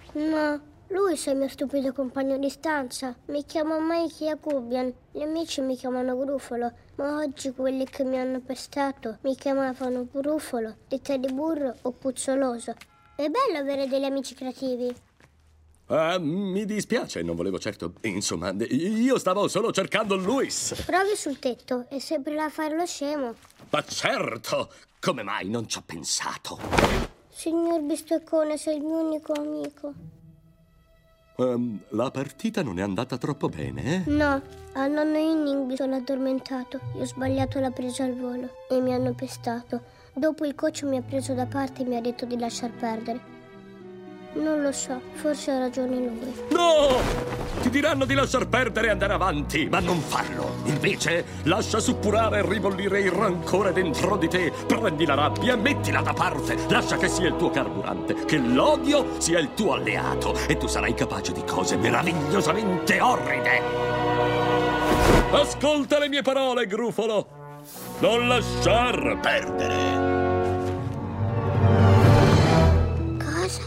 No, lui è il mio stupido compagno di stanza. Mi chiamo Mikey Jacobian. Gli amici mi chiamano Grufolo, ma oggi quelli che mi hanno pestato mi chiamavano Brufolo, testa di burro o puzzoloso. È bello avere degli amici creativi. Mi dispiace, non volevo certo. Insomma, io stavo solo cercando Luis. Provi sul tetto, è sempre là a fare lo scemo. Ma certo! Come mai non ci ho pensato? Signor Bisteccone, sei il mio unico amico. La partita non è andata troppo bene, eh? No, al nono inning mi sono addormentato. Io ho sbagliato la presa al volo e mi hanno pestato. Dopo il coach mi ha preso da parte e mi ha detto di lasciar perdere. Non lo so, forse ha ragione lui. No! Ti diranno di lasciar perdere e andare avanti, ma non farlo. Invece, lascia suppurare e ribollire il rancore dentro di te. Prendi la rabbia e mettila da parte. Lascia che sia il tuo carburante, che l'odio sia il tuo alleato. E tu sarai capace di cose meravigliosamente orride. Ascolta le mie parole, Grufolo. Non lasciar perdere.